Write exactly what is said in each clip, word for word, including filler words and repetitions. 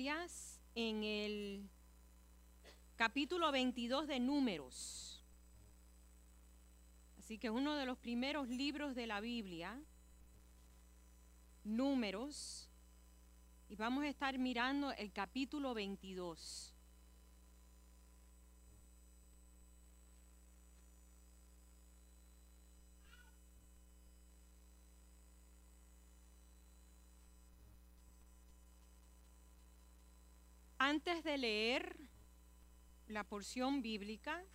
Biblias en el capítulo veintidós de Números. Así que uno de los primeros libros de la Biblia, Números, y vamos a estar mirando el capítulo veintidós. Antes de leer la porción bíblica,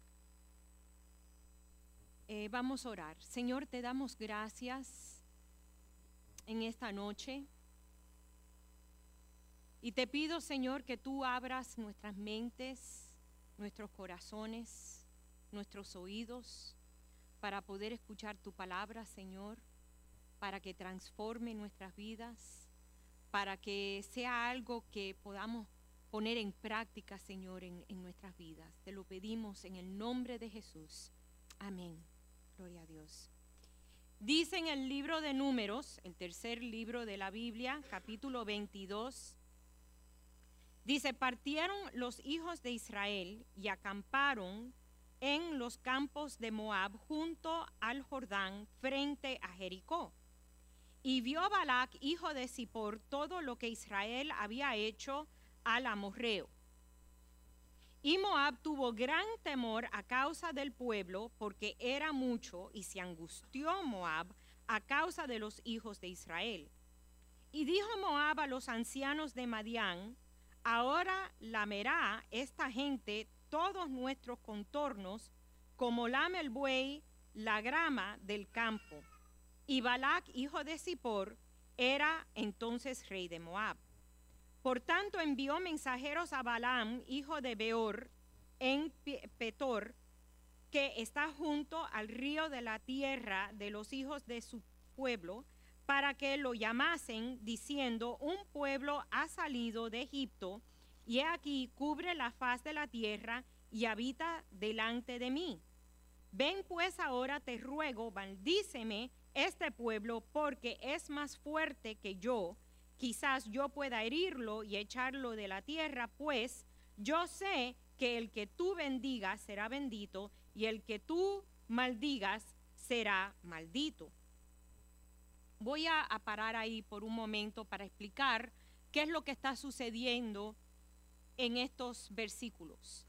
eh, vamos a orar. Señor, te damos gracias en esta noche. Y te pido, Señor, que tú abras nuestras mentes, nuestros corazones, nuestros oídos, para poder escuchar tu palabra, Señor, para que transforme nuestras vidas, para que sea algo que podamos poner en práctica, Señor, en, en nuestras vidas. Te lo pedimos en el nombre de Jesús. Amén. Gloria a Dios. Dice en el libro de Números, el tercer libro de la Biblia, capítulo veintidós, dice: partieron los hijos de Israel y acamparon en los campos de Moab junto al Jordán frente a Jericó. Y vio Balac, hijo de Zippor, todo lo que Israel había hecho al amorreo. Y Moab tuvo gran temor a causa del pueblo, porque era mucho, y se angustió Moab a causa de los hijos de Israel. Y dijo Moab a los ancianos de Madián: ahora lamerá esta gente todos nuestros contornos, como lame el buey la grama del campo. Y Balac, hijo de Zippor, era entonces rey de Moab. Por tanto envió mensajeros a Balaam, hijo de Beor, en Petor, que está junto al río de la tierra de los hijos de su pueblo, para que lo llamasen, diciendo: un pueblo ha salido de Egipto, y he aquí cubre la faz de la tierra, y habita delante de mí. Ven pues ahora, te ruego, maldíceme este pueblo, porque es más fuerte que yo. Quizás yo pueda herirlo y echarlo de la tierra, pues yo sé que el que tú bendigas será bendito, y el que tú maldigas será maldito. Voy a, a parar ahí por un momento para explicar qué es lo que está sucediendo en estos versículos.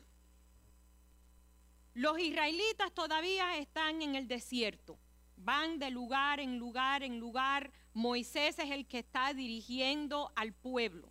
Los israelitas todavía están en el desierto. Van de lugar en lugar en lugar. Moisés es el que está dirigiendo al pueblo.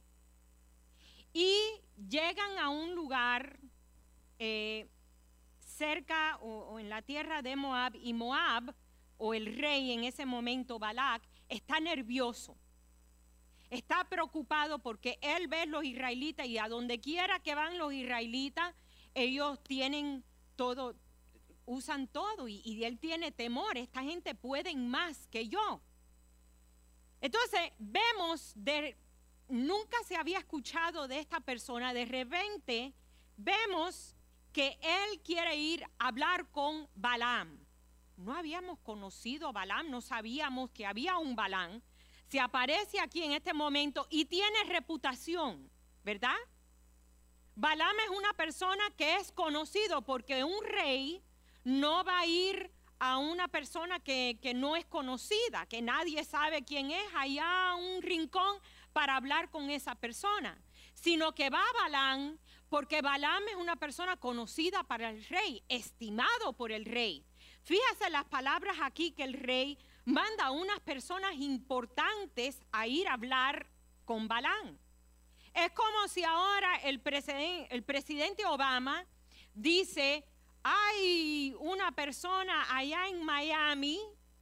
Y llegan a un lugar eh, cerca o, o en la tierra de Moab. Y Moab, o el rey en ese momento, Balac, está nervioso. Está preocupado porque él ve a los israelitas, y a donde quiera que van los israelitas, ellos tienen todo, usan todo, y, y él tiene temor. Esta gente puede más que yo. Entonces vemos, de, nunca se había escuchado de esta persona. De repente vemos que él quiere ir a hablar con Balaam. No habíamos conocido a Balaam, no sabíamos que había un Balaam. Se aparece aquí en este momento y tiene reputación, ¿verdad? Balaam es una persona que es conocido, porque un rey no va a ir a una persona que, que no es conocida, que nadie sabe quién es, allá a un rincón para hablar con esa persona, sino que va a Balaam, porque Balaam es una persona conocida para el rey, estimado por el rey. Fíjese las palabras aquí que el rey manda a unas personas importantes a ir a hablar con Balaam. Es como si ahora el, presiden, el presidente Obama dice: hay una persona allá en Miami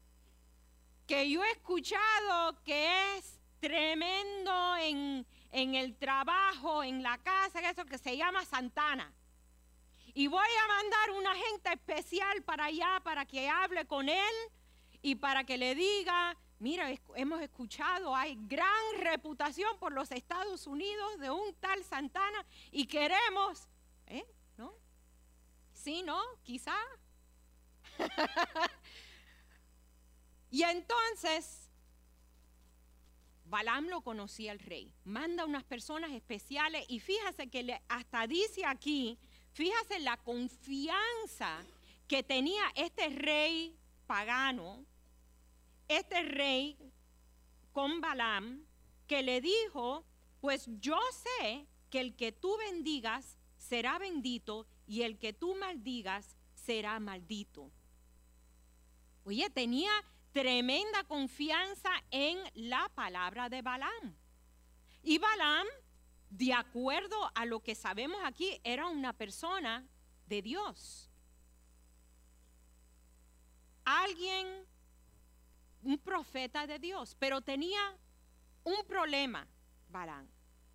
que yo he escuchado que es tremendo en, en el trabajo, en la casa, eso que se llama Santana. Y voy a mandar una gente especial para allá para que hable con él y para que le diga: mira, hemos escuchado, hay gran reputación por los Estados Unidos de un tal Santana y queremos, ¿eh? ¿No? Sí, ¿no? Quizá. Y entonces Balaam lo conocía el rey. Manda unas personas especiales y fíjese que le, hasta dice aquí, fíjese la confianza que tenía este rey pagano, este rey con Balaam, que le dijo, pues yo sé que el que tú bendigas será bendito y el que tú maldigas será maldito. Oye, tenía tremenda confianza en la palabra de Balaam. Y Balaam, de acuerdo a lo que sabemos aquí, era una persona de Dios. Alguien, un profeta de Dios, pero tenía un problema, Balaam.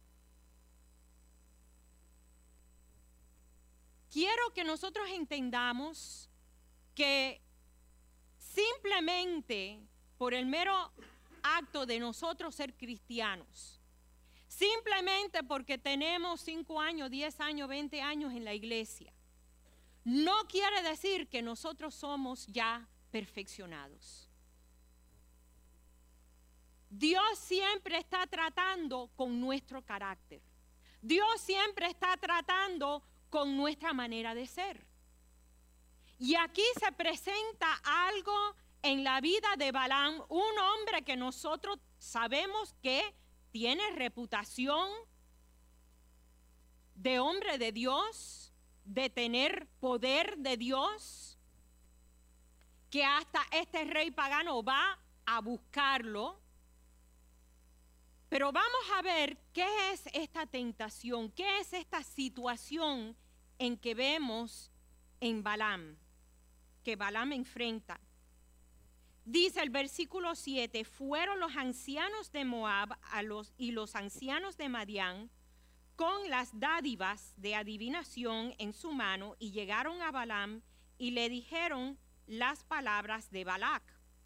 Quiero que nosotros entendamos que simplemente por el mero acto de nosotros ser cristianos, simplemente porque tenemos cinco años, diez años, veinte años en la iglesia, no quiere decir que nosotros somos ya perfeccionados. Dios siempre está tratando con nuestro carácter. Dios siempre está tratando con nuestra manera de ser. Y aquí se presenta algo en la vida de Balaam, un hombre que nosotros sabemos que tiene reputación de hombre de Dios, de tener poder de Dios, que hasta este rey pagano va a buscarlo. Pero vamos a ver qué es esta tentación, qué es esta situación en que vemos en Balaam, que Balaam enfrenta. Dice el versículo siete, fueron los ancianos de Moab a los, y los ancianos de Madián con las dádivas de adivinación en su mano y llegaron a Balaam y le dijeron las palabras de Balac.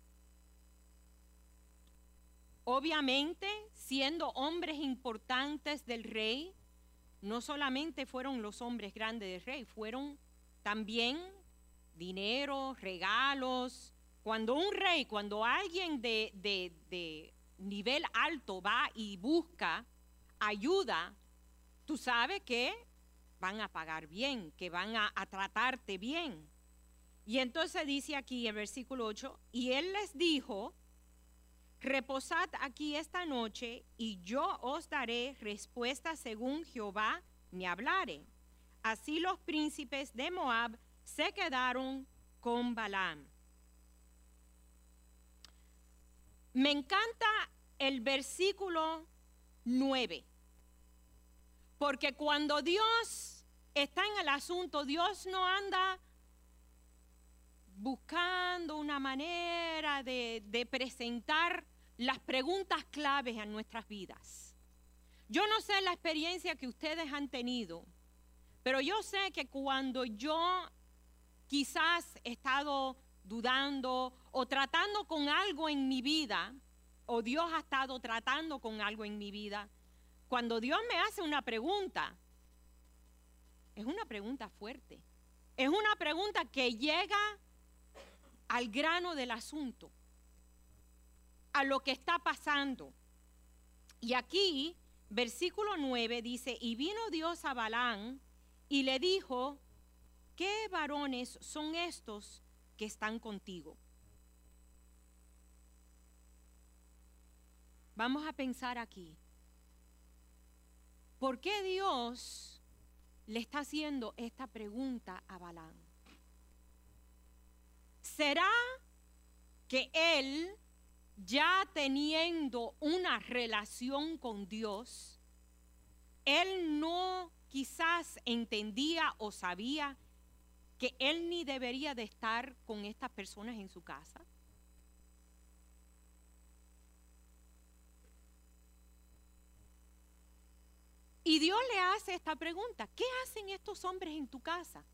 Obviamente, siendo hombres importantes del rey, no solamente fueron los hombres grandes del rey, fueron también dinero, regalos. Cuando un rey, cuando alguien de, de, de nivel alto va y busca ayuda, tú sabes que van a pagar bien, que van a, a tratarte bien. Y entonces dice aquí en versículo ocho, y él les dijo, reposad aquí esta noche y yo os daré respuesta según Jehová me hablare. Así los príncipes de Moab se quedaron con Balaam. Me encanta el versículo nueve, porque cuando Dios está en el asunto, Dios no anda buscando una manera de, de presentar las preguntas claves en nuestras vidas. Yo no sé la experiencia que ustedes han tenido, pero yo sé que cuando yo quizás he estado dudando o tratando con algo en mi vida, o Dios ha estado tratando con algo en mi vida, cuando Dios me hace una pregunta, es una pregunta fuerte, es una pregunta que llega al grano del asunto, a lo que está pasando. Y aquí, versículo nueve dice, y vino Dios a Balaam y le dijo, ¿qué varones son estos que están contigo? Vamos a pensar aquí. ¿Por qué Dios le está haciendo esta pregunta a Balaam? ¿Será que él, ya teniendo una relación con Dios, él no quizás entendía o sabía que él ni debería de estar con estas personas en su casa? Y Dios le hace esta pregunta, ¿qué hacen estos hombres en tu casa?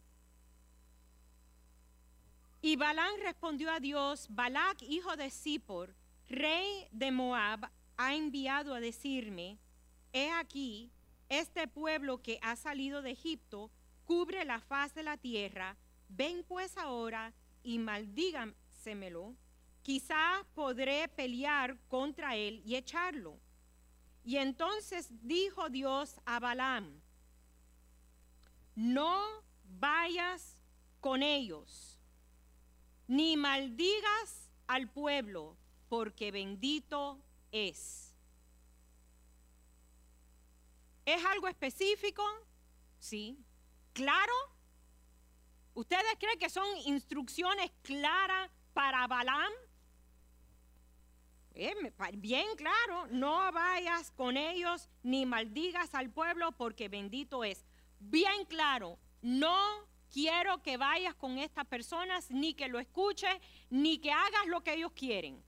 Y Balaam respondió a Dios, Balac, hijo de Zippor, rey de Moab, ha enviado a decirme, he aquí, este pueblo que ha salido de Egipto cubre la faz de la tierra, ven pues ahora y maldígansemelo, quizás podré pelear contra él y echarlo. Y entonces dijo Dios a Balaam, no vayas con ellos, ni maldigas al pueblo, porque bendito es. ¿Es algo específico? Sí. ¿Claro? ¿Ustedes creen que son instrucciones claras para Balaam? Eh, bien claro, no vayas con ellos ni maldigas al pueblo porque bendito es. Bien claro, no quiero que vayas con estas personas, ni que lo escuches, ni que hagas lo que ellos quieren.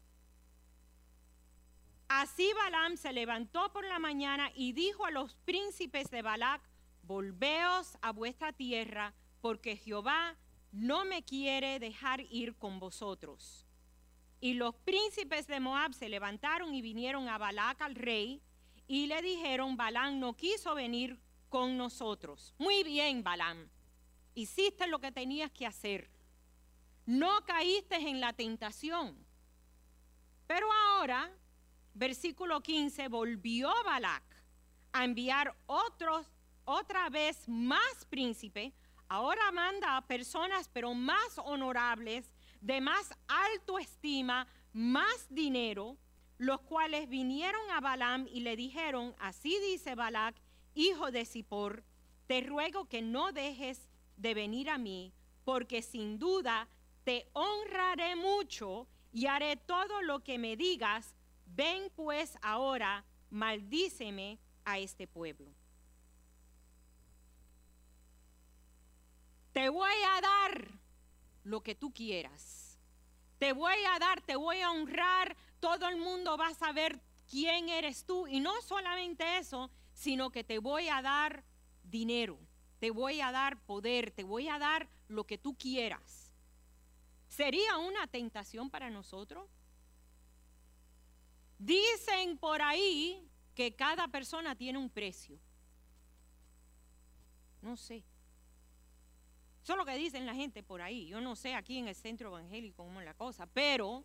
Así Balaam se levantó por la mañana y dijo a los príncipes de Balac, volveos a vuestra tierra, porque Jehová no me quiere dejar ir con vosotros. Y los príncipes de Moab se levantaron y vinieron a Balac al rey y le dijeron, Balaam no quiso venir con nosotros. Muy bien, Balaam, hiciste lo que tenías que hacer. No caíste en la tentación. Pero ahora, versículo quince, volvió Balac a enviar otros, otra vez más príncipes. Ahora manda a personas pero más honorables, de más alto estima, más dinero, los cuales vinieron a Balaam y le dijeron, así dice Balac, hijo de Zippor, te ruego que no dejes de venir a mí, porque sin duda te honraré mucho y haré todo lo que me digas. Ven pues ahora, maldíceme a este pueblo. Te voy a dar lo que tú quieras. Te voy a dar, te voy a honrar. Todo el mundo va a saber quién eres tú. Y no solamente eso, sino que te voy a dar dinero. Te voy a dar poder. Te voy a dar lo que tú quieras. ¿Sería una tentación para nosotros? Dicen por ahí que cada persona tiene un precio. No sé. Eso es lo que dicen la gente por ahí. Yo no sé aquí en el centro evangélico cómo es la cosa, pero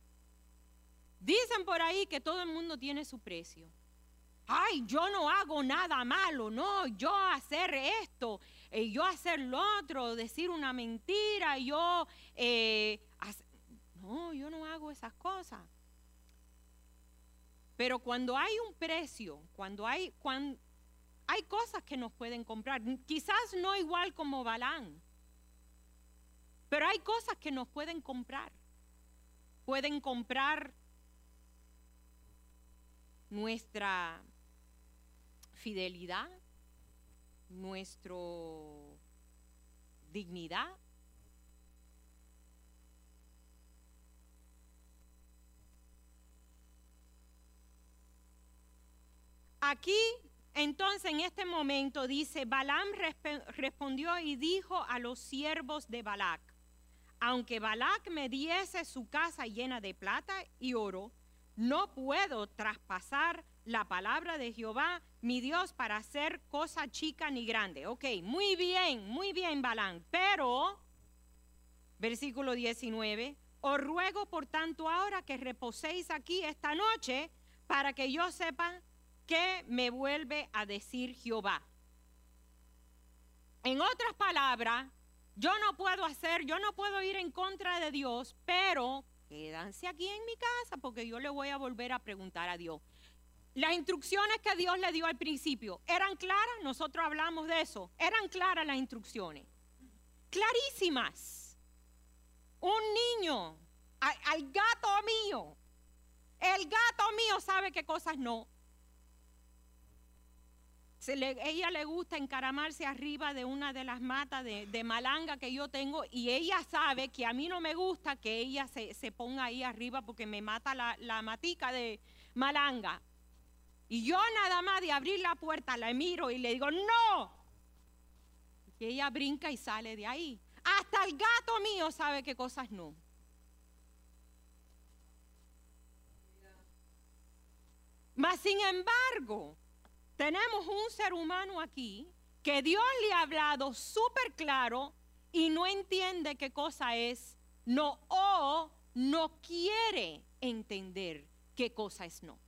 dicen por ahí que todo el mundo tiene su precio. Ay, yo no hago nada malo, no, yo hacer esto, eh, yo hacer lo otro, decir una mentira, yo, eh, hacer... no, yo no hago esas cosas. Pero cuando hay un precio, cuando hay, cuando, hay cosas que nos pueden comprar, quizás no igual como Balaam, pero hay cosas que nos pueden comprar. Pueden comprar nuestra fidelidad, nuestra dignidad. Aquí, entonces, en este momento dice, Balaam resp- respondió y dijo a los siervos de Balac, aunque Balac me diese su casa llena de plata y oro, no puedo traspasar la palabra de Jehová, mi Dios, para hacer cosa chica ni grande. Ok, muy bien, muy bien, Balaam, pero, versículo diecinueve, os ruego por tanto ahora que reposéis aquí esta noche para que yo sepa qué me vuelve a decir Jehová. En otras palabras, yo no puedo hacer, yo no puedo ir en contra de Dios, pero quédanse aquí en mi casa porque yo le voy a volver a preguntar a Dios. Las instrucciones que Dios le dio al principio, ¿eran claras? Nosotros hablamos de eso. ¿Eran claras las instrucciones? Clarísimas. Un niño, al, al gato mío, el gato mío sabe qué cosas no. Se le, ella le gusta encaramarse arriba de una de las matas de, de malanga que yo tengo y ella sabe que a mí no me gusta que ella se, se ponga ahí arriba porque me mata la, la matica de malanga. Y yo nada más de abrir la puerta la miro y le digo, ¡no! Y ella brinca y sale de ahí. Hasta el gato mío sabe qué cosas no. Mas sin embargo, tenemos un ser humano aquí que Dios le ha hablado súper claro y no entiende qué cosa es no, o no quiere entender qué cosa es no.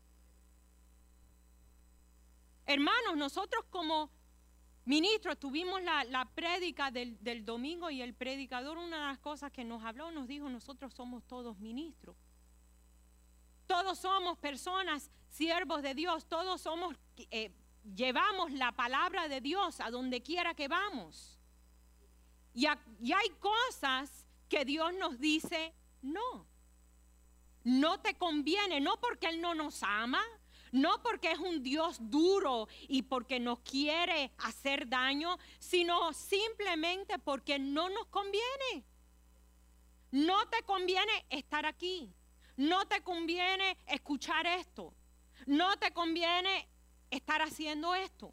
Hermanos, nosotros como ministros tuvimos la, la prédica del, del domingo y el predicador, una de las cosas que nos habló, nos dijo, nosotros somos todos ministros. Todos somos personas, siervos de Dios, todos somos, eh, llevamos la palabra de Dios a donde quiera que vamos. Y, a, y hay cosas que Dios nos dice, no, no te conviene, no porque Él no nos ama, no porque es un Dios duro y porque nos quiere hacer daño, sino simplemente porque no nos conviene. No te conviene estar aquí, no te conviene escuchar esto, no te conviene estar haciendo esto.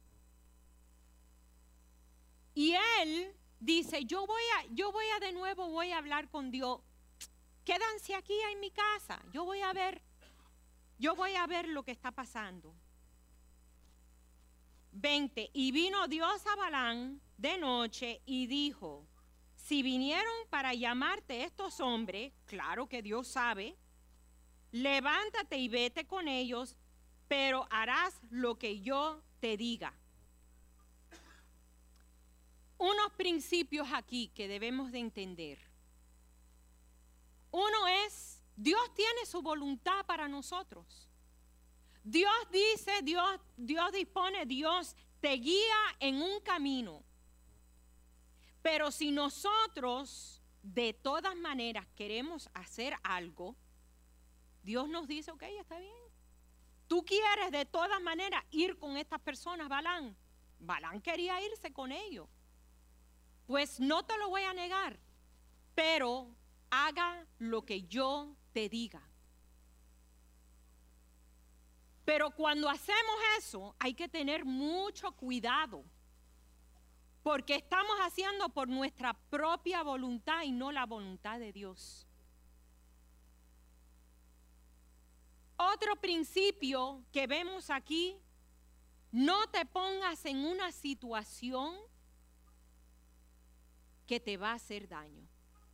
Y Él dice, yo voy a, yo voy a de nuevo, voy a hablar con Dios. Quédanse aquí en mi casa, yo voy a ver, yo voy a ver lo que está pasando. veinte, y vino Dios a Balaam de noche y dijo, si vinieron para llamarte estos hombres, claro que Dios sabe, levántate y vete con ellos, pero harás lo que yo te diga. Unos principios aquí que debemos de entender. Uno es, Dios tiene su voluntad para nosotros. Dios dice, Dios, Dios dispone, Dios te guía en un camino. Pero si nosotros de todas maneras queremos hacer algo, Dios nos dice, ok, está bien. Tú quieres de todas maneras ir con estas personas, Balaam. Balaam quería irse con ellos. Pues no te lo voy a negar, pero haga lo que yo te diga. Pero cuando hacemos eso, hay que tener mucho cuidado, porque estamos haciendo por nuestra propia voluntad y no la voluntad de Dios. Otro principio que vemos aquí, no te pongas en una situación que te va a hacer daño.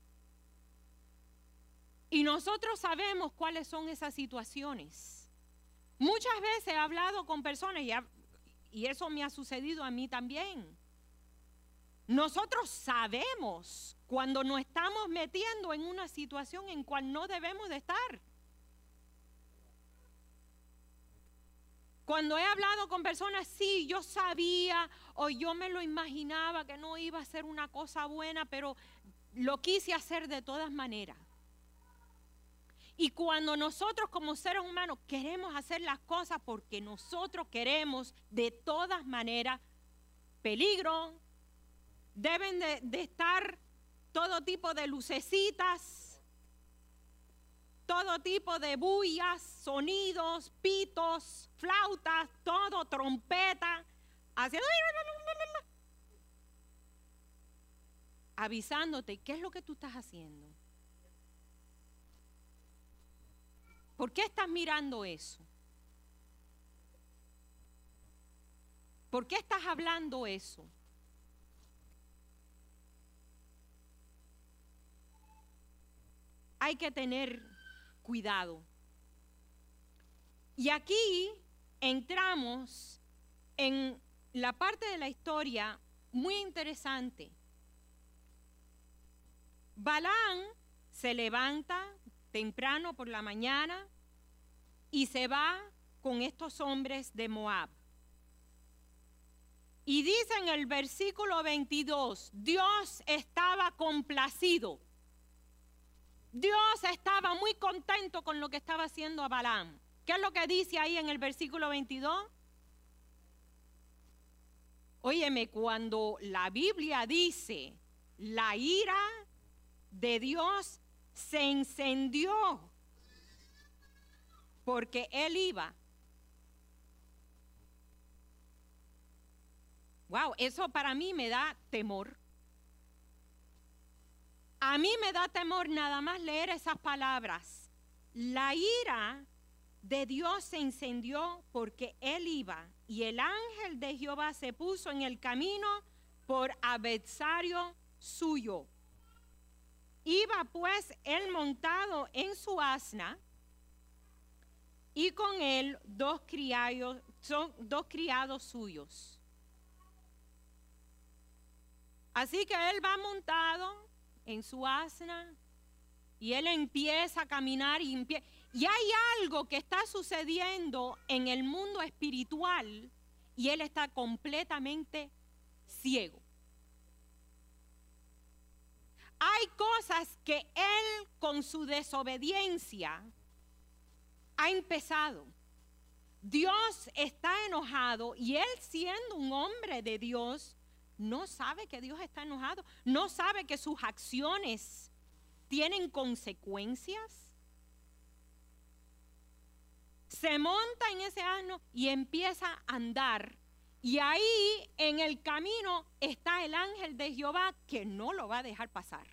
Y nosotros sabemos cuáles son esas situaciones. Muchas veces he hablado con personas y, ha, y eso me ha sucedido a mí también. Nosotros sabemos cuando nos estamos metiendo en una situación en cual no debemos de estar. Cuando he hablado con personas, sí, yo sabía o yo me lo imaginaba que no iba a ser una cosa buena, pero lo quise hacer de todas maneras. Y cuando nosotros como seres humanos queremos hacer las cosas porque nosotros queremos de todas maneras, peligro, deben de, de estar todo tipo de lucecitas, todo tipo de bullas, sonidos, pitos, flautas, todo, trompeta, haciendo, avisándote qué es lo que tú estás haciendo. ¿Por qué estás mirando eso? ¿Por qué estás hablando eso? Hay que tener cuidado. Y aquí entramos en la parte de la historia muy interesante. Balaam se levanta temprano por la mañana y se va con estos hombres de Moab. Y dice en el versículo veintidós, Dios estaba complacido. Dios estaba muy contento con lo que estaba haciendo a Balaam. ¿Qué es lo que dice ahí en el versículo veintidós? Óyeme, cuando la Biblia dice, la ira de Dios se encendió porque él iba. Wow, eso para mí me da temor. A mí me da temor nada más leer esas palabras. La ira de Dios se encendió porque él iba y el ángel de Jehová se puso en el camino por adversario suyo. Iba pues él montado en su asna, y con él dos criados, son dos criados suyos. Así que él va montado en su asna y él empieza a caminar y, empie- y hay algo que está sucediendo en el mundo espiritual y él está completamente ciego. Hay cosas que él con su desobediencia ha empezado. Dios está enojado y él, siendo un hombre de Dios, no sabe que Dios está enojado, no sabe que sus acciones tienen consecuencias. Se monta en ese asno y empieza a andar. Y ahí en el camino está el ángel de Jehová que no lo va a dejar pasar.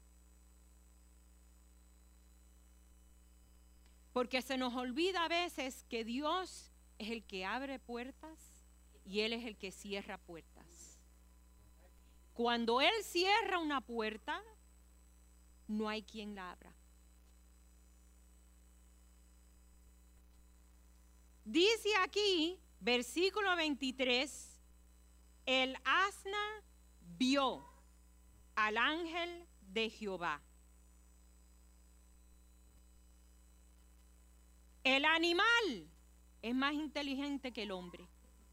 Porque se nos olvida a veces que Dios es el que abre puertas y Él es el que cierra puertas. Cuando Él cierra una puerta, no hay quien la abra. Dice aquí, versículo veintitrés, el asna vio al ángel de Jehová. El animal es más inteligente que el hombre.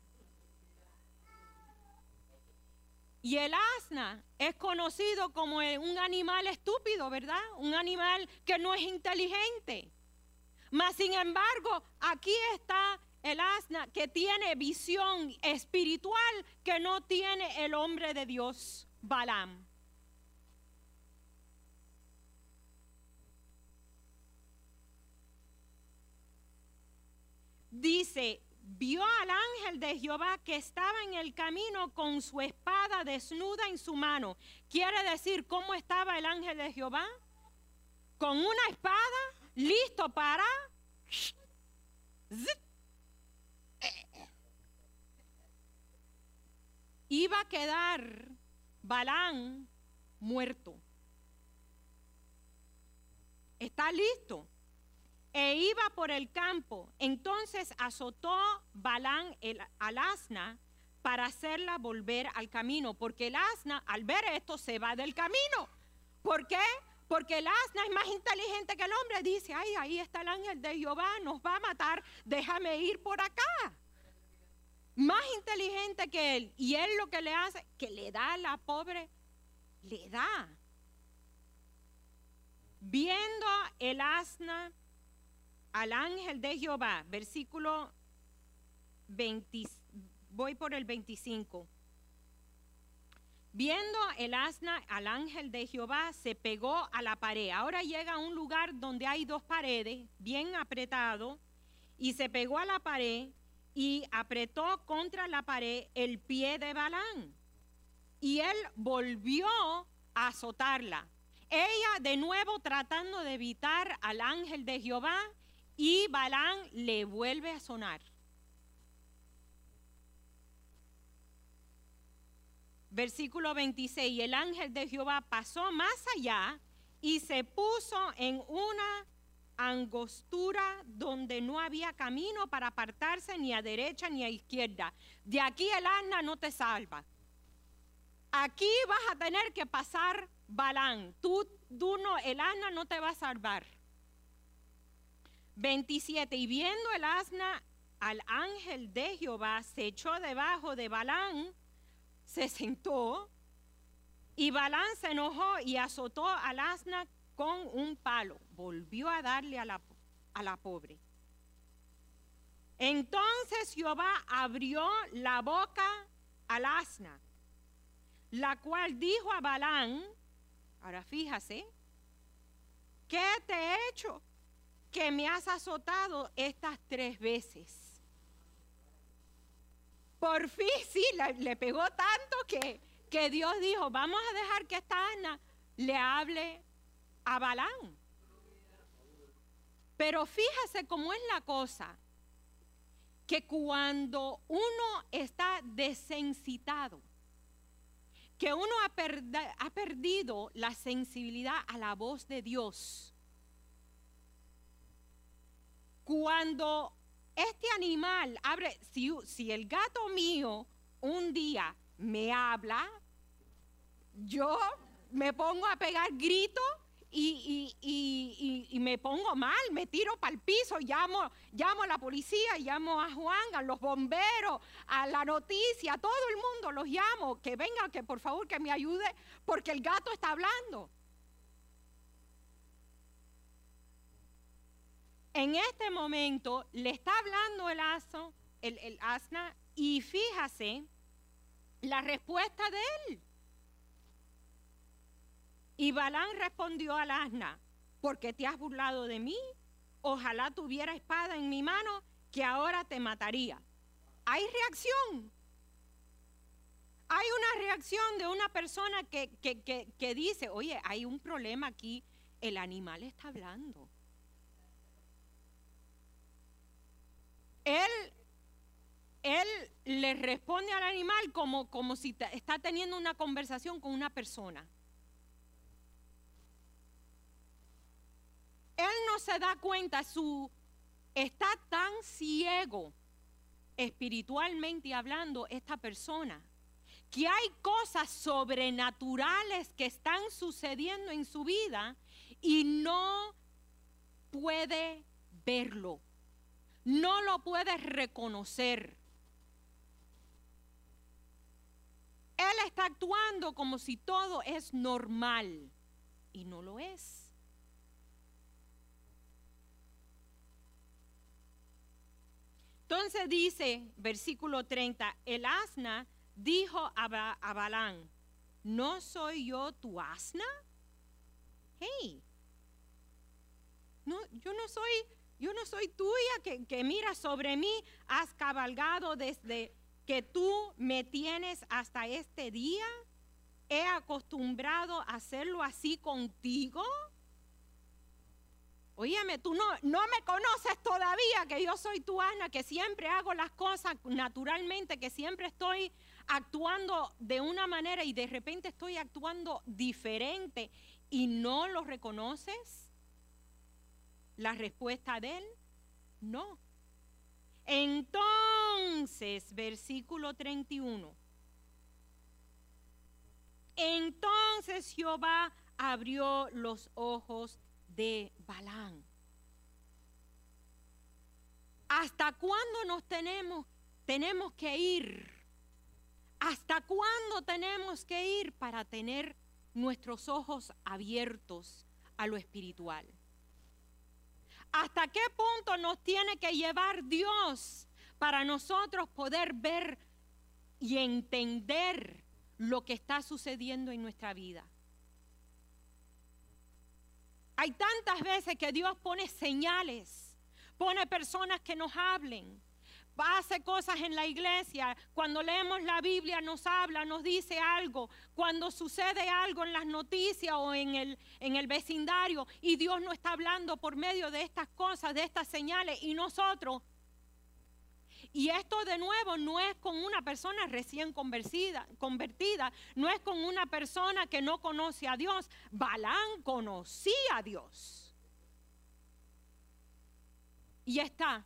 Y el asna es conocido como un animal estúpido, ¿verdad? Un animal que no es inteligente. Mas, sin embargo, aquí está el asna que tiene visión espiritual que no tiene el hombre de Dios, Balaam. Dice, vio al ángel de Jehová que estaba en el camino con su espada desnuda en su mano. Quiere decir, ¿cómo estaba el ángel de Jehová? Con una espada, listo para... Iba a quedar Balaam muerto. Está listo. E iba por el campo. Entonces azotó Balaam el, al asna para hacerla volver al camino. Porque el asna, al ver esto, se va del camino. ¿Por qué? Porque el asna es más inteligente que el hombre. Dice, ay, ahí está el ángel de Jehová, nos va a matar, déjame ir por acá. Más inteligente que él. Y él lo que le hace, que le da a la pobre, le da. Viendo el asna al ángel de Jehová, versículo veinte, voy por el veinticinco. Viendo el asna al ángel de Jehová, se pegó a la pared. Ahora llega a un lugar donde hay dos paredes, bien apretado, y se pegó a la pared y apretó contra la pared el pie de Balaam. Y él volvió a azotarla. Ella de nuevo tratando de evitar al ángel de Jehová, y Balaam le vuelve a sonar. Versículo veintiséis, y el ángel de Jehová pasó más allá y se puso en una angostura donde no había camino para apartarse ni a derecha ni a izquierda. De aquí el asna no te salva. Aquí vas a tener que pasar Balaam. Tú, tú no, el asna no te va a salvar. veintisiete, y viendo el asna al ángel de Jehová, se echó debajo de Balaam, se sentó, y Balaam se enojó y azotó al asna con un palo. Volvió a darle a la, a la pobre. Entonces Jehová abrió la boca al asna, la cual dijo a Balaam, ahora fíjase, ¿qué te he hecho? Que me has azotado estas tres veces. Por fin, sí, le, le pegó tanto que, que Dios dijo, vamos a dejar que esta asna le hable a Balaam. Pero fíjese cómo es la cosa, que cuando uno está desencitado, que uno ha, perd- ha perdido la sensibilidad a la voz de Dios. Cuando este animal abre, si, si el gato mío un día me habla, yo me pongo a pegar gritos y, y, y, y, y me pongo mal, me tiro para el piso, llamo, llamo a la policía, llamo a Juan, a los bomberos, a la noticia, a todo el mundo los llamo, que vengan, que por favor que me ayude, porque el gato está hablando. En este momento le está hablando el asno, el, el asna, y fíjase la respuesta de él. Y Balaam respondió al asna: ¿por qué te has burlado de mí? Ojalá tuviera espada en mi mano, que ahora te mataría. Hay reacción. Hay una reacción de una persona que, que, que, que dice, oye, hay un problema aquí, el animal está hablando. Él, él le responde al animal como, como si te, está teniendo una conversación con una persona. Él no se da cuenta, su, está tan ciego espiritualmente hablando esta persona, que hay cosas sobrenaturales que están sucediendo en su vida y no puede verlo. No lo puedes reconocer. Él está actuando como si todo es normal y no lo es. Entonces dice, versículo treinta, el asna dijo a, ba a Balaam, ¿no soy yo tu asna? Hey, no, yo no soy... Yo no soy tuya, que, que mira sobre mí, has cabalgado desde que tú me tienes hasta este día. ¿He acostumbrado a hacerlo así contigo? Óyeme, tú no, no me conoces todavía, que yo soy tu asna, que siempre hago las cosas naturalmente, que siempre estoy actuando de una manera y de repente estoy actuando diferente y no lo reconoces. La respuesta de él, no. Entonces, versículo treinta y uno. Entonces Jehová abrió los ojos de Balaam. ¿Hasta cuándo nos tenemos, tenemos que ir? ¿Hasta cuándo tenemos que ir para tener nuestros ojos abiertos a lo espiritual? ¿Hasta qué punto nos tiene que llevar Dios para nosotros poder ver y entender lo que está sucediendo en nuestra vida? Hay tantas veces que Dios pone señales, pone personas que nos hablen, hace cosas en la iglesia. Cuando leemos la Biblia nos habla, nos dice algo. Cuando sucede algo en las noticias o en el, en el vecindario y Dios nos está hablando por medio de estas cosas, de estas señales, y nosotros. Y esto de nuevo no es con una persona recién convertida, convertida, no es con una persona que no conoce a Dios. Balaam conocía a Dios. Y está.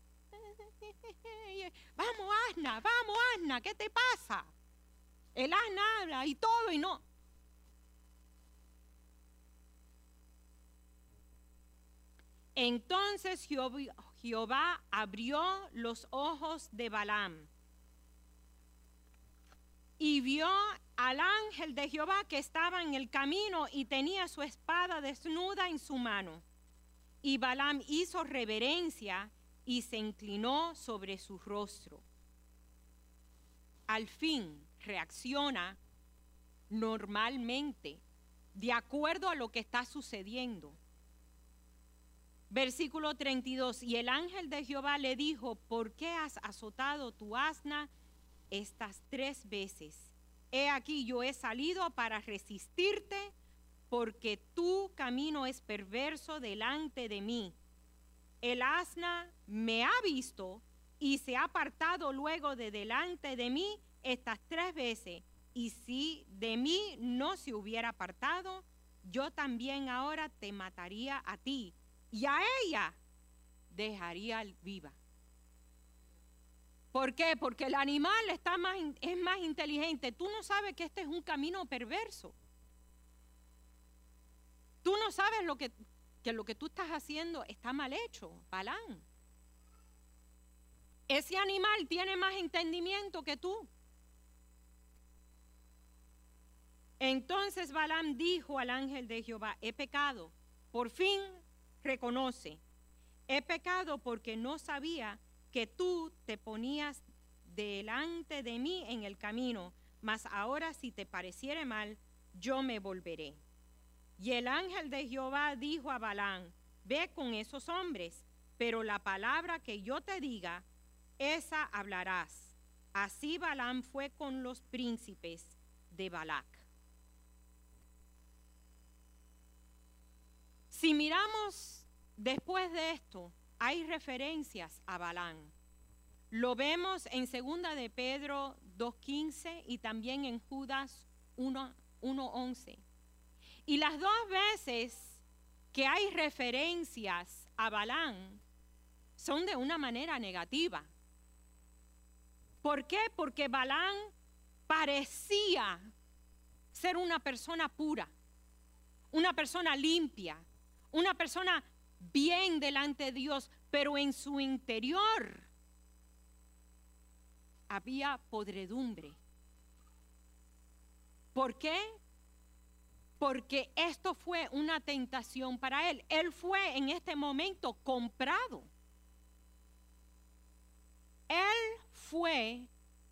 Vamos, asna, vamos, asna, ¿qué te pasa? El asna habla y todo y no. Entonces Jehová abrió los ojos de Balaam y vio al ángel de Jehová que estaba en el camino y tenía su espada desnuda en su mano. Y Balaam hizo reverencia y se inclinó sobre su rostro. Al fin reacciona normalmente, de acuerdo a lo que está sucediendo. Versículo treinta y dos, y el ángel de Jehová le dijo, ¿por qué has azotado tu asna estas tres veces? He aquí yo he salido para resistirte, porque tu camino es perverso delante de mí. El asna me ha visto y se ha apartado luego de delante de mí estas tres veces, y si de mí no se hubiera apartado, yo también ahora te mataría a ti, y a ella dejaría viva. ¿Por qué? Porque el animal está más, es más inteligente. Tú no sabes que este es un camino perverso. Tú no sabes lo que, que lo que tú estás haciendo está mal hecho, Balaam. Ese animal tiene más entendimiento que tú. Entonces Balaam dijo al ángel de Jehová, he pecado. Por fin reconoce, he pecado porque no sabía que tú te ponías delante de mí en el camino, mas ahora si te pareciere mal, yo me volveré. Y el ángel de Jehová dijo a Balaam, ve con esos hombres, pero la palabra que yo te diga, esa hablarás. Así Balaam fue con los príncipes de Balac. Si miramos después de esto, hay referencias a Balaam. Lo vemos en segunda de Pedro dos quince y también en Judas uno once. Y las dos veces que hay referencias a Balaam son de una manera negativa. ¿Por qué? Porque Balaam parecía ser una persona pura, una persona limpia, una persona bien delante de Dios, pero en su interior había podredumbre. ¿Por qué? Porque esto fue una tentación para él. Él fue en este momento comprado. Él fue,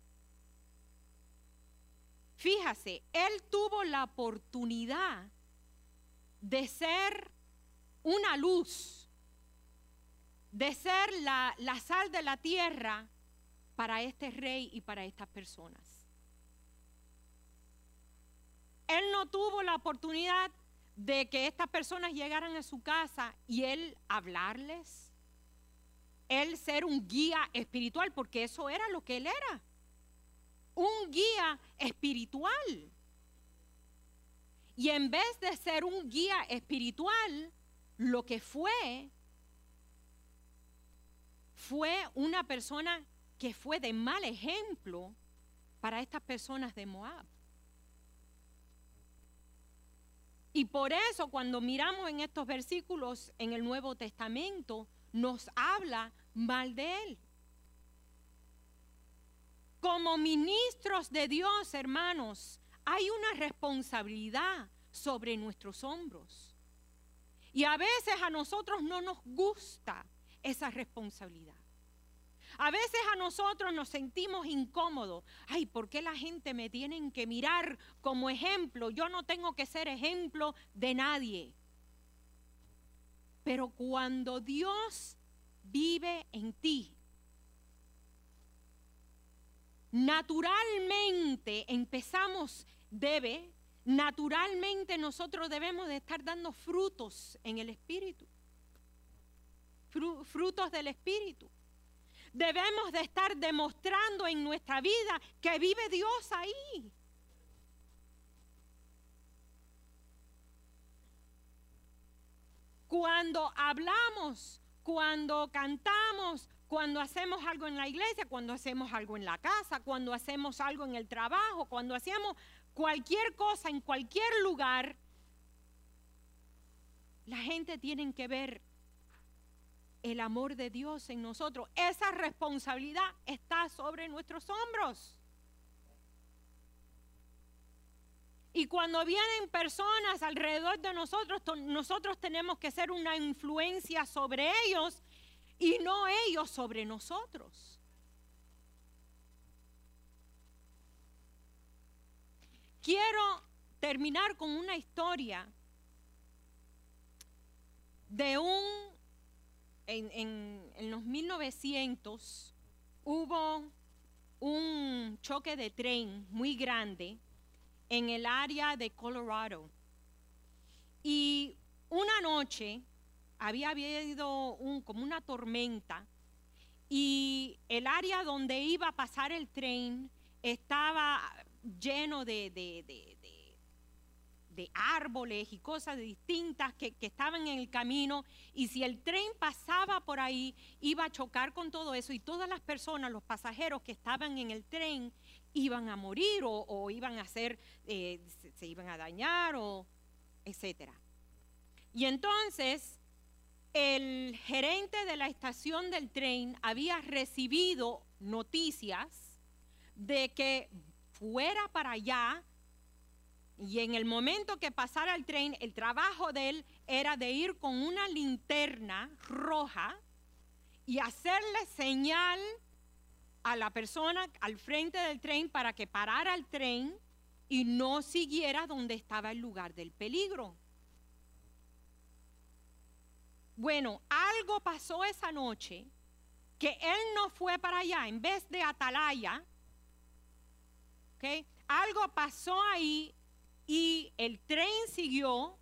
fíjase, él tuvo la oportunidad de ser una luz, de ser la, la sal de la tierra para este rey y para estas personas. Él no tuvo la oportunidad de que estas personas llegaran a su casa y él hablarles, él ser un guía espiritual, porque eso era lo que él era, un guía espiritual. Y en vez de ser un guía espiritual, lo que fue, fue una persona que fue de mal ejemplo para estas personas de Moab. Y por eso cuando miramos en estos versículos en el Nuevo Testamento, nos habla mal de él. Como ministros de Dios, hermanos, hay una responsabilidad sobre nuestros hombros. Y a veces a nosotros no nos gusta esa responsabilidad. A veces a nosotros nos sentimos incómodos. Ay, ¿por qué la gente me tiene que mirar como ejemplo? Yo no tengo que ser ejemplo de nadie. Pero cuando Dios vive en ti, naturalmente empezamos, debe, naturalmente nosotros debemos de estar dando frutos en el Espíritu. Fru- frutos del Espíritu. Debemos de estar demostrando en nuestra vida que vive Dios ahí. Cuando hablamos, cuando cantamos, cuando hacemos algo en la iglesia, cuando hacemos algo en la casa, cuando hacemos algo en el trabajo, cuando hacemos cualquier cosa en cualquier lugar, la gente tiene que ver el amor de Dios en nosotros. Esa responsabilidad está sobre nuestros hombros. Y cuando vienen personas alrededor de nosotros, nosotros tenemos que ser una influencia sobre ellos y no ellos sobre nosotros. Quiero terminar con una historia de un En, en, en los mil novecientos hubo un choque de tren muy grande en el área de Colorado. Y una noche había habido un, como una tormenta y el área donde iba a pasar el tren estaba lleno de, de, de, de, de árboles y cosas distintas que, que estaban en el camino, y si el tren pasaba por ahí, iba a chocar con todo eso, y todas las personas, los pasajeros que estaban en el tren, iban a morir o, o iban a ser, eh, se, se iban a dañar, o etcétera. Y entonces el gerente de la estación del tren había recibido noticias de que fuera para allá, y en el momento que pasara el tren, el trabajo de él era de ir con una linterna roja y hacerle señal a la persona al frente del tren para que parara el tren y no siguiera donde estaba el lugar del peligro. Bueno, algo pasó esa noche que él no fue para allá. En vez de Atalaya, ¿okay?, algo pasó ahí y el tren siguió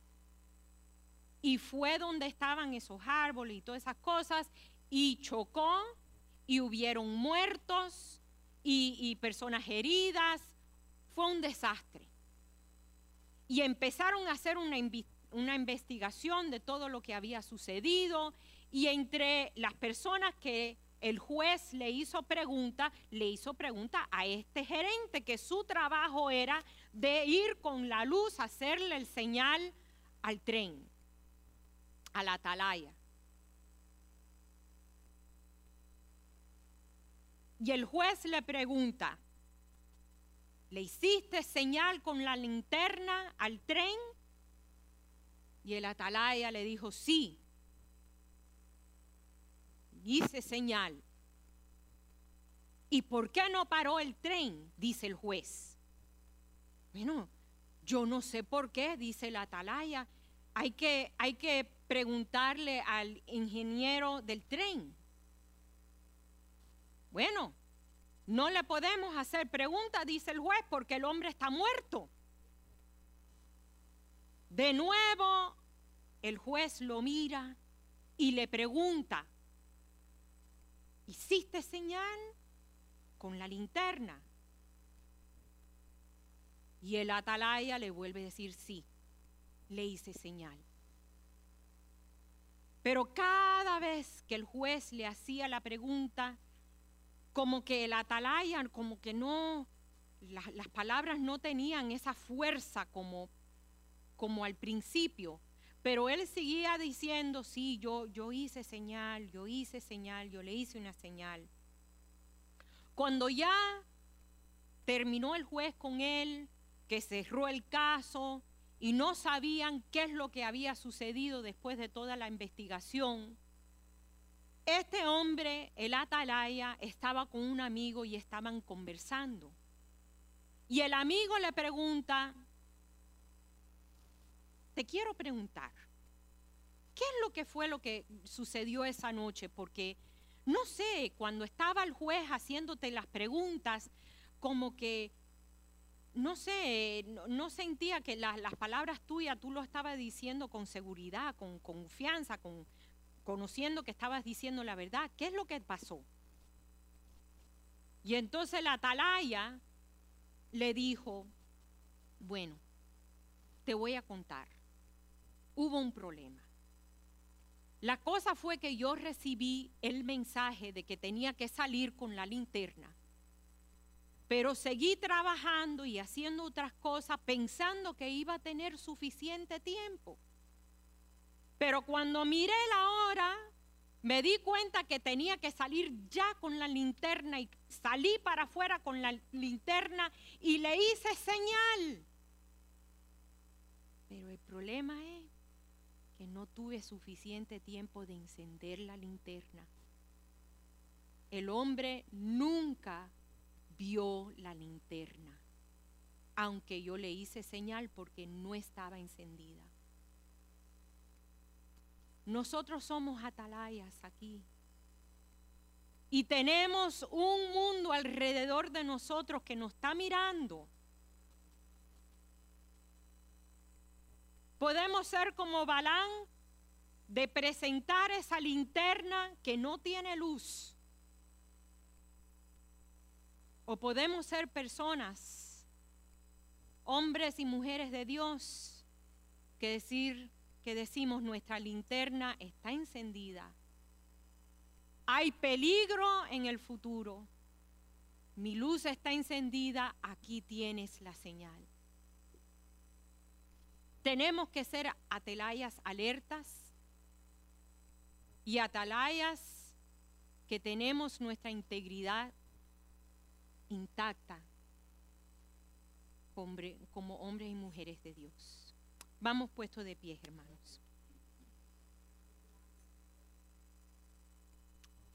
y fue donde estaban esos árboles y todas esas cosas, y chocó, y hubieron muertos y, y personas heridas. Fue un desastre. Y empezaron a hacer una, una investigación de todo lo que había sucedido, y entre las personas que el juez le hizo pregunta, le hizo pregunta a este gerente, que su trabajo era de ir con la luz a hacerle el señal al tren, a la atalaya. Y el juez le pregunta, ¿le hiciste señal con la linterna al tren? Y el atalaya le dijo, sí, hice señal. ¿Y por qué no paró el tren?, dice el juez. Bueno, yo no sé por qué, dice el atalaya. Hay que, hay que preguntarle al ingeniero del tren. Bueno, no le podemos hacer preguntas, dice el juez, porque el hombre está muerto. De nuevo, el juez lo mira y le pregunta, ¿hiciste señal con la linterna? Y el atalaya le vuelve a decir, sí, le hice señal. Pero cada vez que el juez le hacía la pregunta, como que el atalaya, como que no, la, las palabras no tenían esa fuerza como, como al principio. Pero él seguía diciendo, sí, yo, yo hice señal, yo hice señal, yo le hice una señal. Cuando ya terminó el juez con él, que cerró el caso y no sabían qué es lo que había sucedido después de toda la investigación, este hombre, el atalaya, estaba con un amigo y estaban conversando. Y el amigo le pregunta, te quiero preguntar, ¿qué es lo que fue lo que sucedió esa noche? Porque, no sé, cuando estaba el juez haciéndote las preguntas, como que, no sé, no, no sentía que la, las palabras tuyas tú lo estabas diciendo con seguridad, con confianza, con, conociendo que estabas diciendo la verdad. ¿Qué es lo que pasó? Y entonces la atalaya le dijo, bueno, te voy a contar. Hubo un problema. La cosa fue que yo recibí el mensaje de que tenía que salir con la linterna, pero seguí trabajando y haciendo otras cosas pensando que iba a tener suficiente tiempo. Pero cuando miré la hora, me di cuenta que tenía que salir ya con la linterna, y salí para afuera con la linterna y le hice señal. Pero el problema es que no tuve suficiente tiempo de encender la linterna. El hombre nunca vio la linterna, aunque yo le hice señal porque no estaba encendida. Nosotros somos atalayas aquí y tenemos un mundo alrededor de nosotros que nos está mirando. Podemos ser como Balaam, de presentar esa linterna que no tiene luz. O podemos ser personas hombres y mujeres de Dios, que decir que decimos nuestra linterna está encendida. Hay peligro en el futuro. Mi luz está encendida, aquí tienes la señal. Tenemos que ser atalayas alertas y atalayas que tenemos nuestra integridad intacta como hombres y mujeres de Dios. Vamos puestos de pie, hermanos.